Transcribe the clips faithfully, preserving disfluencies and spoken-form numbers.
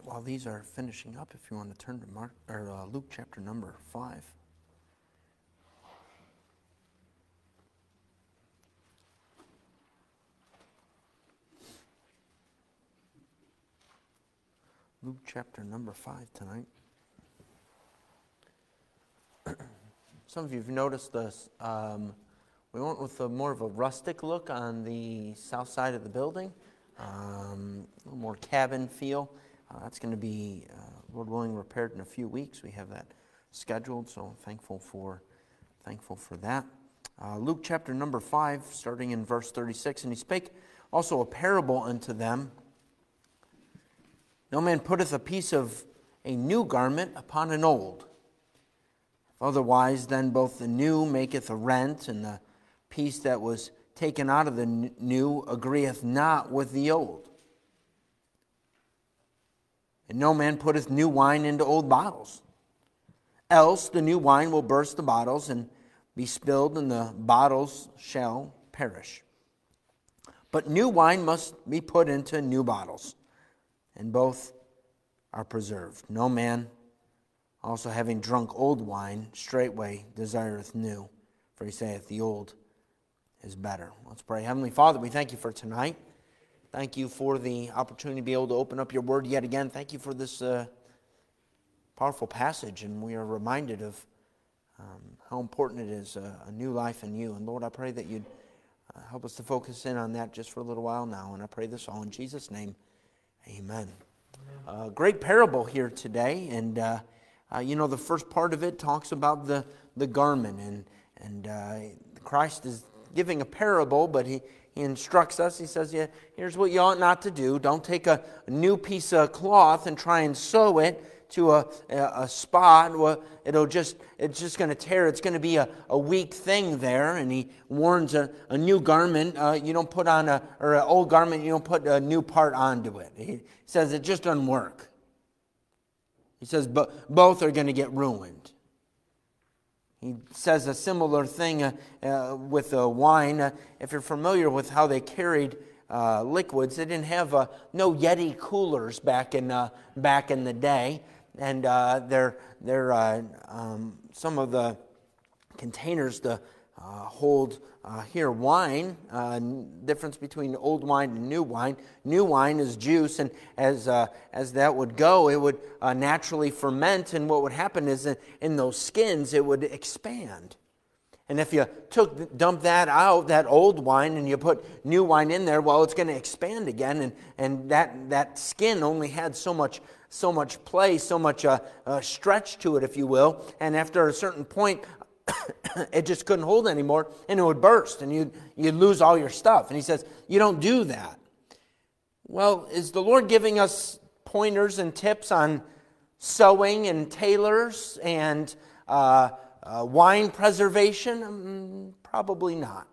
while these are finishing up, if you want to turn to Mark or uh, Luke chapter number five. Luke chapter number five tonight. Some of you have noticed this. Um, we went with a more of a rustic look on the south side of the building. Um, a little more cabin feel. Uh, that's going to be, uh, Lord willing, repaired in a few weeks. We have that scheduled, so thankful for, thankful for that. Uh, Luke chapter number five, starting in verse thirty-six. And he spake also a parable unto them. No man putteth a piece of a new garment upon an old. Otherwise, then both the new maketh a rent, and the piece that was taken out of the new agreeth not with the old. And no man putteth new wine into old bottles. Else the new wine will burst the bottles, and be spilled, and the bottles shall perish. But new wine must be put into new bottles, and both are preserved. No man, also having drunk old wine, straightway desireth new, for he saith, the old is better. Let's pray. Heavenly Father, we thank you for tonight. Thank you for the opportunity to be able to open up your word yet again. Thank you for this uh, powerful passage, and we are reminded of um, how important it is, uh, a new life in you. And Lord, I pray that you'd uh, help us to focus in on that just for a little while now, and I pray this all in Jesus' name. Amen. Uh, great parable here today, and uh, uh, you know, the first part of it talks about the, the garment, and, and uh, Christ is giving a parable, but he, he instructs us. He says, yeah, here's what you ought not to do. Don't take a, a new piece of cloth and try and sew it to a, a, a spot. Well, it'll just, it's just going to tear. It's going to be a, a weak thing there. And he warns a, a new garment, uh, you don't put on a, or an old garment, you don't put a new part onto it. He says it just doesn't work. He says but both are going to get ruined. He says a similar thing uh, uh, with uh, wine. Uh, if you're familiar with how they carried uh, liquids, they didn't have uh, no Yeti coolers back in uh, back in the day, and uh, they're they're uh, um, some of the containers to uh, hold uh, here wine. Uh, difference between old wine and new wine. New wine is juice, and as uh, as that would go, it would uh, naturally ferment, and what would happen is in, in those skins, it would expand. And if you took dump that out, that old wine, and you put new wine in there, well, it's going to expand again, and and that that skin only had so much so much play, so much uh, uh, stretch to it, if you will, and after a certain point, it just couldn't hold anymore, and it would burst, and you'd, you'd lose all your stuff. And he says, you don't do that. Well, is the Lord giving us pointers and tips on sewing and tailors and uh, uh, wine preservation? Um, probably not,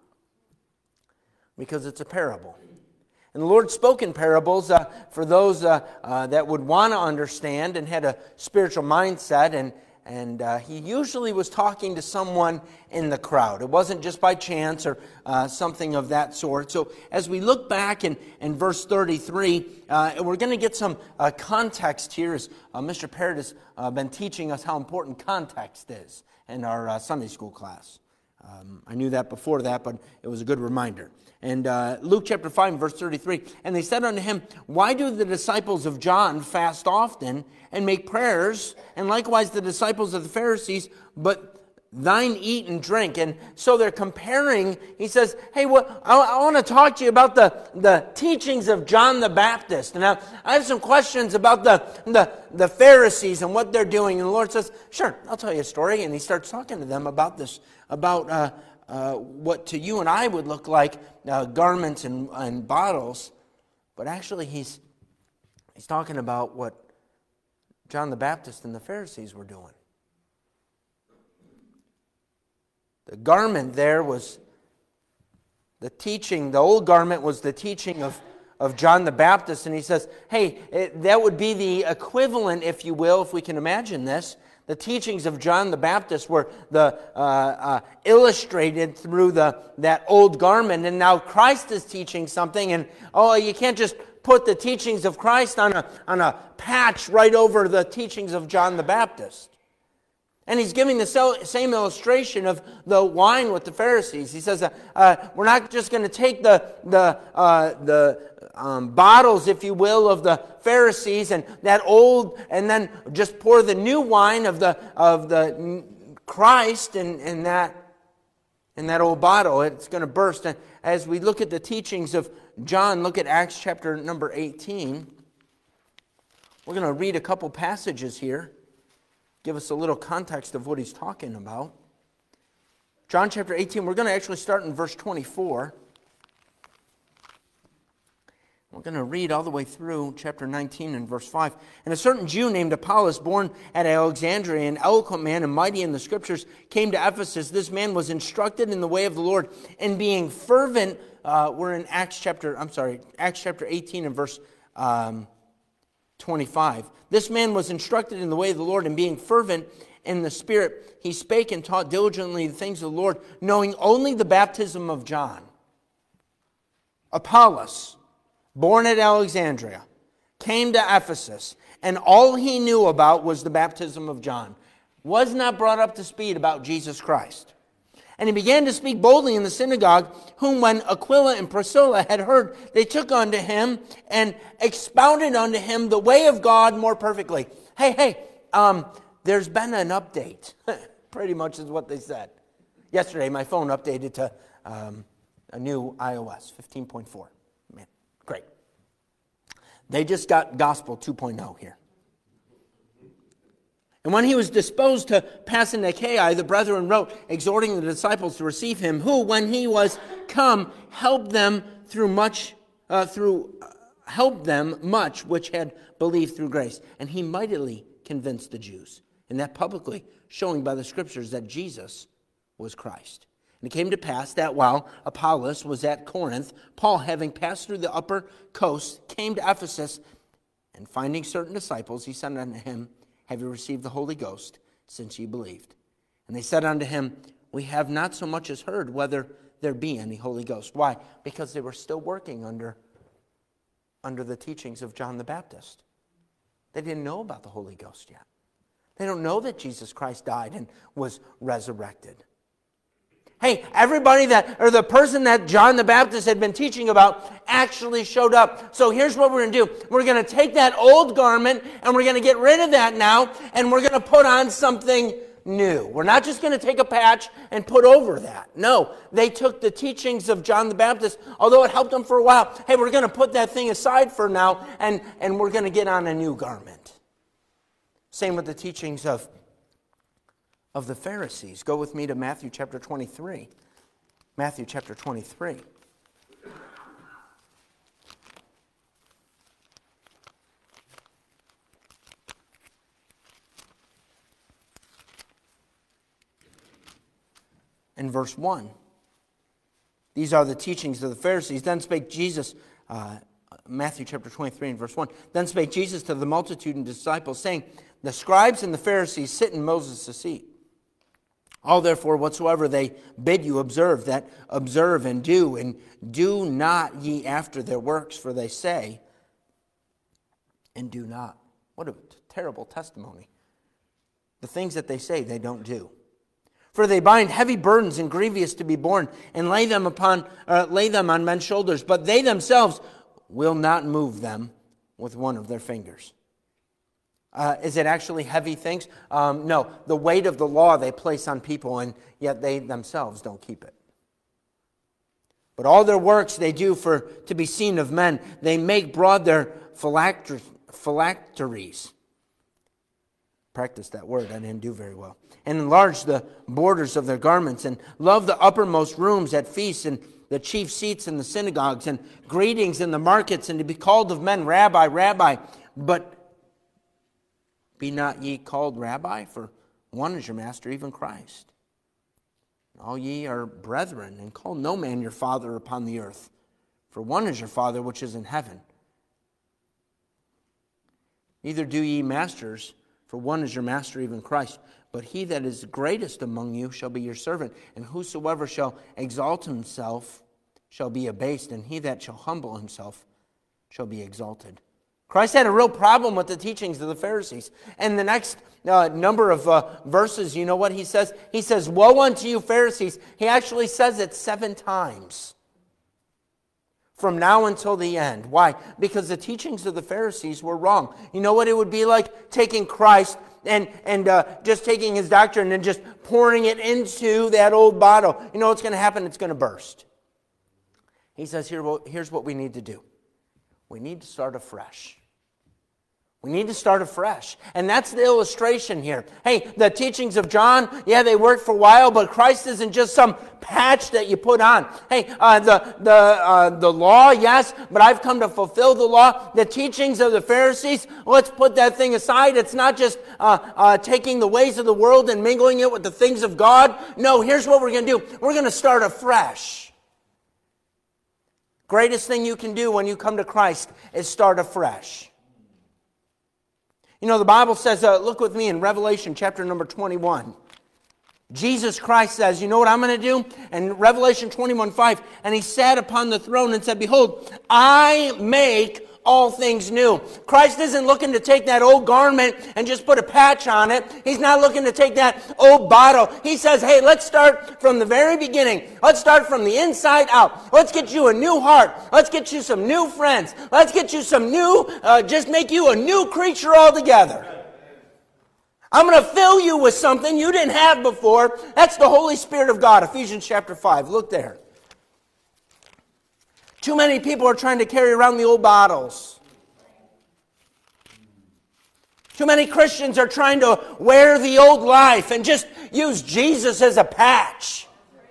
because it's a parable. And the Lord spoke in parables uh, for those uh, uh, that would want to understand and had a spiritual mindset, and And uh, he usually was talking to someone in the crowd. It wasn't just by chance or uh, something of that sort. So as we look back in, in verse thirty-three, uh, we're going to get some uh, context here, as uh, Mister Parrott has uh, been teaching us how important context is in our uh, Sunday school class. Um, I knew that before that, but it was a good reminder. And uh, Luke chapter five, verse thirty-three, and they said unto him, why do the disciples of John fast often and make prayers, and likewise the disciples of the Pharisees, but thine eat and drink? And so they're comparing. He says, hey, what, I, I want to talk to you about the, the teachings of John the Baptist. And I, I have some questions about the, the, the Pharisees and what they're doing. And the Lord says, sure, I'll tell you a story. And he starts talking to them about this, about uh, uh, what to you and I would look like uh, garments and, and bottles. But actually, he's he's talking about what John the Baptist and the Pharisees were doing. The garment there was the teaching, the old garment was the teaching of, of John the Baptist. And he says, hey, it, that would be the equivalent, if you will, if we can imagine this. The teachings of John the Baptist were the uh, uh, illustrated through the that old garment. And now Christ is teaching something. And, oh, you can't just put the teachings of Christ on a, on a patch right over the teachings of John the Baptist. And he's giving the same illustration of the wine with the Pharisees. He says, uh, uh, we're not just going to take the, the, uh, the um, bottles, if you will, of the Pharisees and that old, and then just pour the new wine of the of the Christ in, in that in that old bottle. It's going to burst. And as we look at the teachings of John, look at Acts chapter number eighteen. We're going to read a couple passages here. Give us a little context of what he's talking about. John chapter eighteen, we're going to actually start in verse twenty-four. We're going to read all the way through chapter nineteen and verse five. And a certain Jew named Apollos, born at Alexandria, an eloquent man and mighty in the Scriptures, came to Ephesus. This man was instructed in the way of the Lord, and being fervent, uh, we're in Acts chapter, I'm sorry, Acts chapter eighteen and verse um, twenty-five. This man was instructed in the way of the Lord, and being fervent in the Spirit, he spake and taught diligently the things of the Lord, knowing only the baptism of John. Apollos, born at Alexandria, came to Ephesus, and all he knew about was the baptism of John. Was not brought up to speed about Jesus Christ. And he began to speak boldly in the synagogue, whom when Aquila and Priscilla had heard, they took unto him and expounded unto him the way of God more perfectly. Hey, hey, um, there's been an update. Pretty much is what they said. Yesterday, my phone updated to um, a new iOS, fifteen point four. Man, great. They just got Gospel two point oh here. And when he was disposed to pass into Achaia, the brethren wrote, exhorting the disciples to receive him, who, when he was come, helped them through much, uh, through uh, helped them much which had believed through grace. And he mightily convinced the Jews, and that publicly, showing by the Scriptures that Jesus was Christ. And it came to pass that while Apollos was at Corinth, Paul, having passed through the upper coast, came to Ephesus, and finding certain disciples, he said unto him, have you received the Holy Ghost since ye believed? And they said unto him, we have not so much as heard whether there be any Holy Ghost. Why? Because they were still working under, under the teachings of John the Baptist. They didn't know about the Holy Ghost yet. They don't know that Jesus Christ died and was resurrected. Hey, everybody that, or the person that John the Baptist had been teaching about actually showed up. So here's what we're going to do. We're going to take that old garment and we're going to get rid of that now and we're going to put on something new. We're not just going to take a patch and put over that. No, they took the teachings of John the Baptist, although it helped them for a while. Hey, we're going to put that thing aside for now and, and we're going to get on a new garment. Same with the teachings of of the Pharisees. Go with me to Matthew chapter twenty-three. Matthew chapter twenty-three. In verse one. These are the teachings of the Pharisees. Then spake Jesus, uh, Matthew chapter twenty-three and verse one. Then spake Jesus to the multitude and disciples, saying, the scribes and the Pharisees sit in Moses' seat. All therefore whatsoever they bid you observe, that observe and do, and do not ye after their works, for they say, and do not. What a terrible testimony. The things that they say, they don't do. For they bind heavy burdens and grievous to be borne, and lay them upon, uh, lay them on men's shoulders, but they themselves will not move them with one of their fingers. Uh, is it actually heavy things? Um, no. The weight of the law they place on people, and yet they themselves don't keep it. But all their works they do for to be seen of men. They make broad their phylacteries. phylacteries. Practice that word. I didn't do very well. And enlarge the borders of their garments, and love the uppermost rooms at feasts, and the chief seats in the synagogues, and greetings in the markets, and to be called of men, Rabbi, Rabbi. But be not ye called Rabbi, for one is your master, even Christ. All ye are brethren, and call no man your father upon the earth, for one is your Father which is in heaven. Neither do ye masters, for one is your master, even Christ. But he that is greatest among you shall be your servant, and whosoever shall exalt himself shall be abased, and he that shall humble himself shall be exalted. Christ had a real problem with the teachings of the Pharisees. And the next uh, number of uh, verses, you know what he says? He says, woe unto you Pharisees. He actually says it seven times. From now until the end. Why? Because the teachings of the Pharisees were wrong. You know what it would be like? Taking Christ and, and uh, just taking his doctrine and just pouring it into that old bottle. You know what's going to happen? It's going to burst. He says, Here, here's what we need to do. We need to start afresh. We need to start afresh. And that's the illustration here. Hey, the teachings of John, yeah, they worked for a while, but Christ isn't just some patch that you put on. Hey, uh, the, the, uh, the law, yes, but I've come to fulfill the law. The teachings of the Pharisees, let's put that thing aside. It's not just uh, uh, taking the ways of the world and mingling it with the things of God. No, here's what we're going to do. We're going to start afresh. Greatest thing you can do when you come to Christ is start afresh. You know, the Bible says, uh, look with me in Revelation chapter number twenty-one. Jesus Christ says, you know what I'm going to do? In Revelation twenty-one five, and he sat upon the throne and said, behold, I make all things new. Christ isn't looking to take that old garment and just put a patch on it. He's not looking to take that old bottle. He says, hey, let's start from the very beginning. Let's start from the inside out. Let's get you a new heart. Let's get you some new friends. Let's get you some new, uh, just make you a new creature altogether. I'm going to fill you with something you didn't have before. That's the Holy Spirit of God. Ephesians chapter five. Look there. Too many people are trying to carry around the old bottles. Too many Christians are trying to wear the old life and just use Jesus as a patch.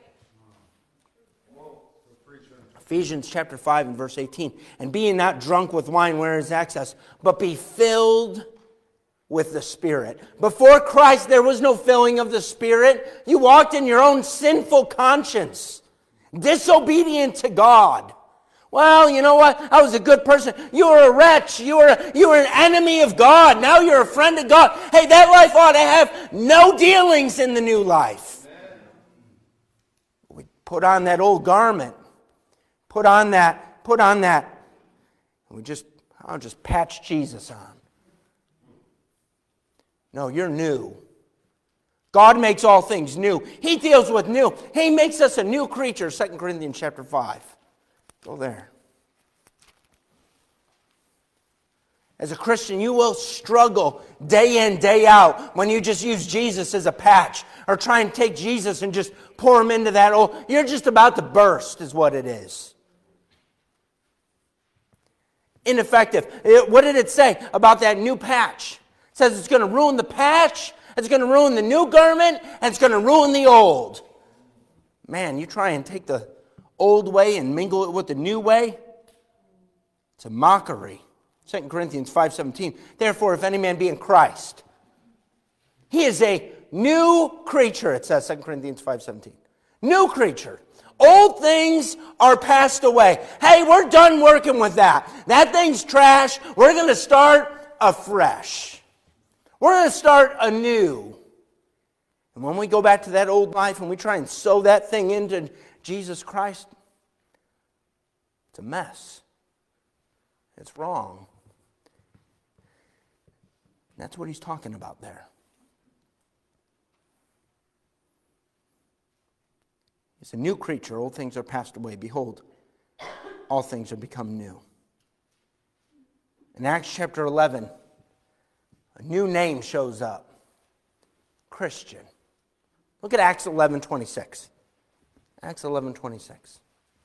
Ephesians chapter five and verse eighteen. And being not drunk with wine where is excess, but be filled with the Spirit. Before Christ, there was no filling of the Spirit. You walked in your own sinful conscience, disobedient to God. Well, you know what? I was a good person. You were a wretch. You were, you were an enemy of God. Now you're a friend of God. Hey, that life ought to have no dealings in the new life. Amen. We put on that old garment. Put on that. Put on that. And we just, I'll just patch Jesus on. No, you're new. God makes all things new. He deals with new. He makes us a new creature, Second Corinthians chapter five. Go there. As a Christian, you will struggle day in, day out when you just use Jesus as a patch or try and take Jesus and just pour him into that old. You're just about to burst is what it is. Ineffective. It, what did it say about that new patch? It says it's going to ruin the patch, it's going to ruin the new garment, and it's going to ruin the old. Man, you try and take the old way and mingle it with the new way, it's a mockery. Second Corinthians five seventeen. Therefore, if any man be in Christ, he is a new creature, it says, Second Corinthians five seventeen. New creature. Old things are passed away. Hey, we're done working with that. That thing's trash. We're going to start afresh. We're going to start anew. And when we go back to that old life and we try and sew that thing into Jesus Christ, it's a mess. It's wrong. And that's what he's talking about there. It's a new creature. Old things are passed away. Behold, all things have become new. In Acts chapter eleven, a new name shows up. Christian. Look at Acts eleven twenty-six. Acts eleven twenty-six.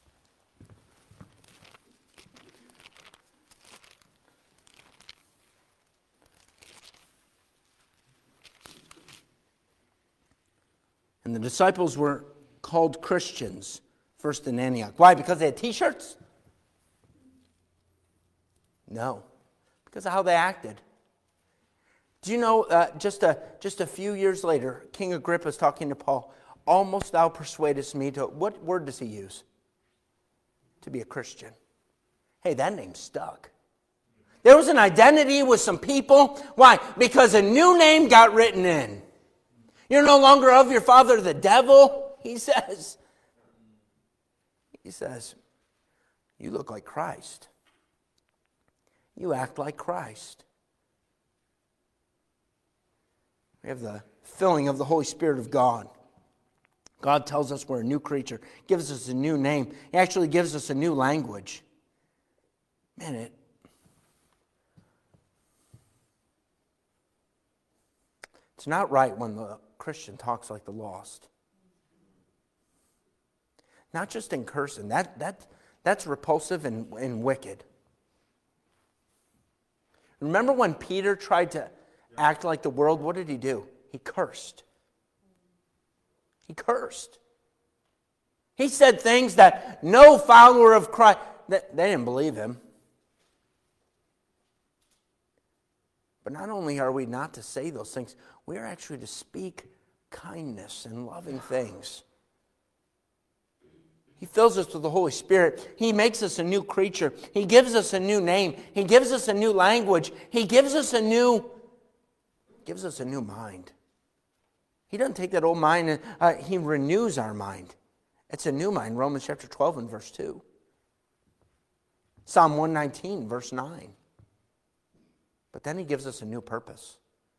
And the disciples were called Christians first in Antioch. Why? Because they had t-shirts? No. Because of how they acted. Do you know, uh, just, a, just a few years later, King Agrippa is talking to Paul. Almost thou persuadest me to, what word does he use? To be a Christian. Hey, that name stuck. There was an identity with some people. Why? Because a new name got written in. You're no longer of your father the devil, he says. He says, you look like Christ. you act like Christ. We have the filling of the Holy Spirit of God. God tells us we're a new creature, gives us a new name. He actually gives us a new language. Man, it it's not right when the Christian talks like the lost. Not just in cursing. That, that, that's repulsive and, and wicked. Remember when Peter tried to act like the world? What did he do? He cursed. He cursed. He said things that no follower of Christ, they, they didn't believe him. But not only are we not to say those things, we are actually to speak kindness and loving things. He fills us with the Holy Spirit. He makes us a new creature. He gives us a new name. He gives us a new language. He gives us a new, gives us a new mind. He doesn't take that old mind and uh, he renews our mind. It's a new mind. Romans chapter twelve and verse two. Psalm one nineteen, verse nine. But then he gives us a new purpose.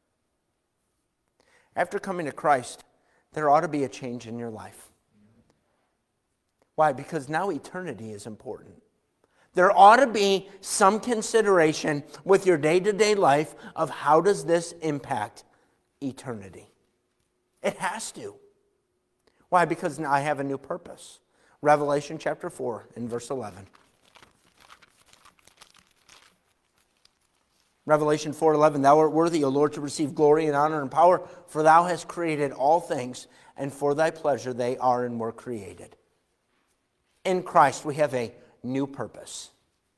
After coming to Christ, there ought to be a change in your life. Why? Because now eternity is important. There ought to be some consideration with your day-to-day life of how does this impact eternity. It has to. Why? Because now I have a new purpose. Revelation chapter four and verse eleven. Revelation four eleven, thou art worthy, O Lord, to receive glory and honor and power, for thou hast created all things, and for thy pleasure they are and were created. In Christ we have a new purpose.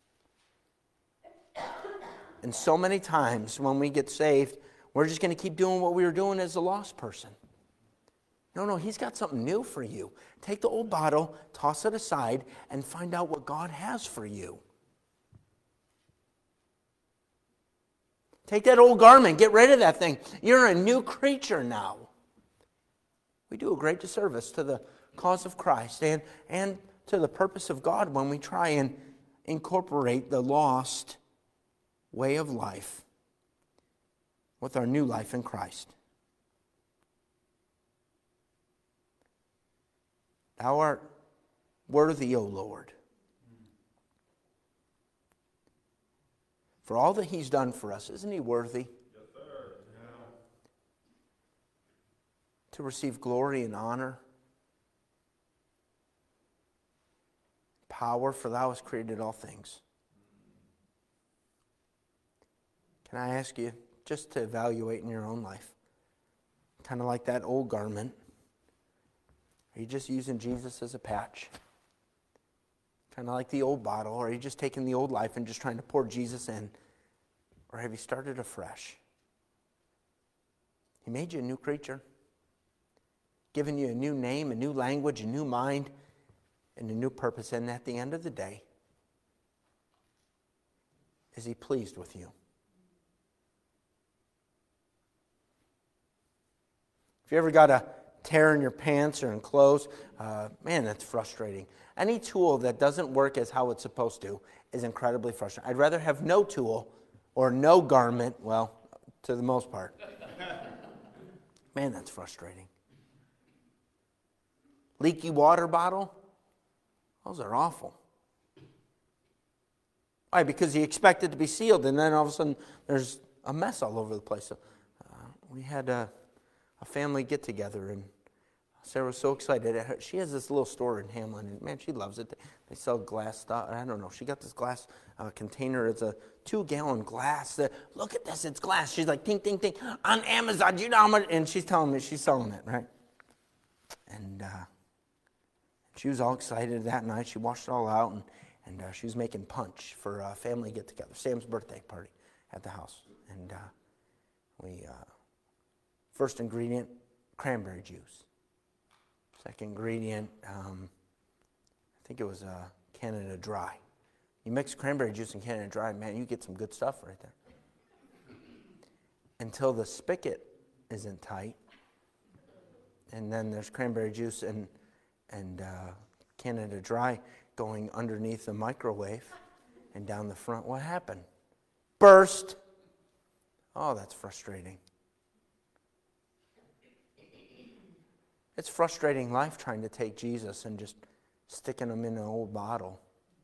And so many times when we get saved, we're just going to keep doing what we were doing as a lost person. No, no, he's got something new for you. Take the old bottle, toss it aside, and find out what God has for you. Take that old garment, get rid of that thing. You're a new creature now. We do a great disservice to the cause of Christ and, and to the purpose of God when we try and incorporate the lost way of life with our new life in Christ. Thou art worthy, O Lord. For all that he's done for us, isn't he worthy? Yes, sir. Yeah. To receive glory and honor, power, for thou hast created all things. Can I ask you just to evaluate in your own life? Kind of like that old garment. Are you just using Jesus as a patch? Kind of like the old bottle, or are you just taking the old life and just trying to pour Jesus in? Or have you started afresh? He made you a new creature, given you a new name, a new language, a new mind, and a new purpose. And at the end of the day, is he pleased with you? If you ever got a tear in your pants or in clothes, uh, man, that's frustrating. Any tool that doesn't work as how it's supposed to is incredibly frustrating. I'd rather have no tool or no garment, well, to the most part. Man, that's frustrating. Leaky water bottle, those are awful. Why? Because you expect it to be sealed, and then all of a sudden there's a mess all over the place. So, uh, we had a, a family get-together, and Sarah was so excited. She has this little store in Hamlin, and man, she loves it. They sell glass stuff. I don't know. She got this glass uh, container. It's a two-gallon glass. That, look at this. It's glass. She's like, ting, ting, ting, on Amazon. You know how much? And she's telling me she's selling it, right? And uh, she was all excited that night. She washed it all out, and, and uh, she was making punch for a family get-together, Sam's birthday party at the house. And uh, we, uh, first ingredient, cranberry juice. Second ingredient, um, I think it was uh, Canada Dry. You mix cranberry juice and Canada Dry, man, you get some good stuff right there. Until the spigot isn't tight, and then there's cranberry juice and and uh, Canada Dry going underneath the microwave and down the front. What happened? burst. Oh, that's frustrating. It's frustrating life trying to take Jesus and just sticking him in an old bottle.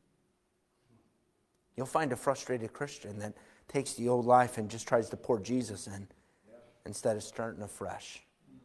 You'll find a frustrated Christian that takes the old life and just tries to pour Jesus in instead of starting afresh.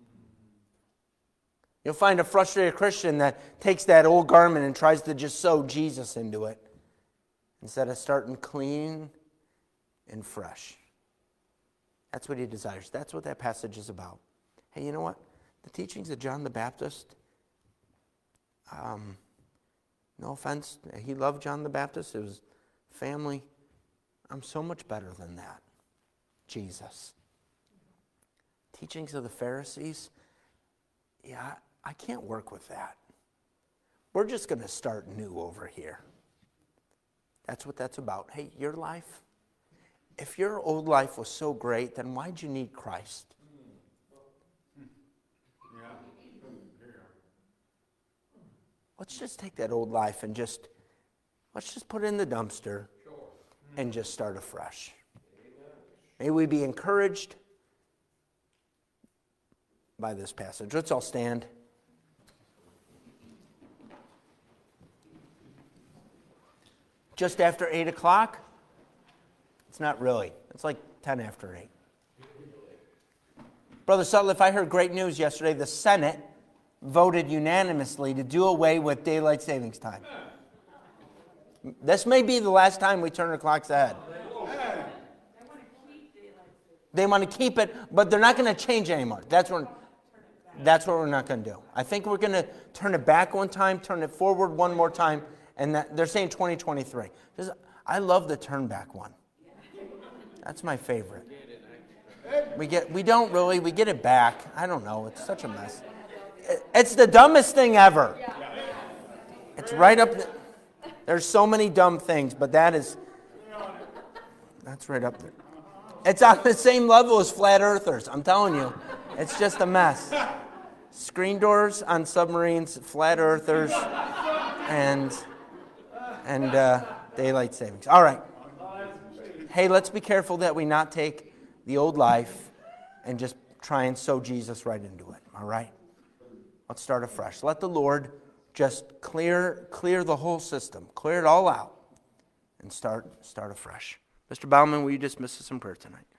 You'll find a frustrated Christian that takes that old garment and tries to just sew Jesus into it instead of starting clean and fresh. That's what he desires. That's what that passage is about. Hey, you know what? The teachings of John the Baptist, um, no offense, he loved John the Baptist. It was family. I'm so much better than that. Jesus. Teachings of the Pharisees, yeah, I can't work with that. We're just going to start new over here. That's what that's about. Hey, your life, if your old life was so great, then why'd you need Christ? Let's just take that old life and just, let's just put it in the dumpster and just start afresh. May we be encouraged by this passage. Let's all stand. Just after eight o'clock? It's not really. It's like ten after eight. Brother Sutliff, I heard great news yesterday. The Senate voted unanimously to do away with daylight savings time. This may be the last time we turn our clocks ahead. They want to keep it, but they're not going to change anymore. That's what, that's what we're not going to do. I think we're going to turn it back one time, turn it forward one more time, and that, they're saying twenty twenty-three. I love the turn back one. That's my favorite. We get, we don't really, we get it back. I don't know. It's such a mess. It's the dumbest thing ever. It's right up there. There's so many dumb things, but that is, that's right up there. It's on the same level as flat earthers. I'm telling you. It's just a mess. Screen doors on submarines, flat earthers, and, and uh, daylight savings. All right. Hey, let's be careful that we not take the old life and just try and sew Jesus right into it. All right? Let's start afresh. Let the Lord just clear clear the whole system, clear it all out, and start start afresh. Mister Bauman, will you dismiss us in prayer tonight?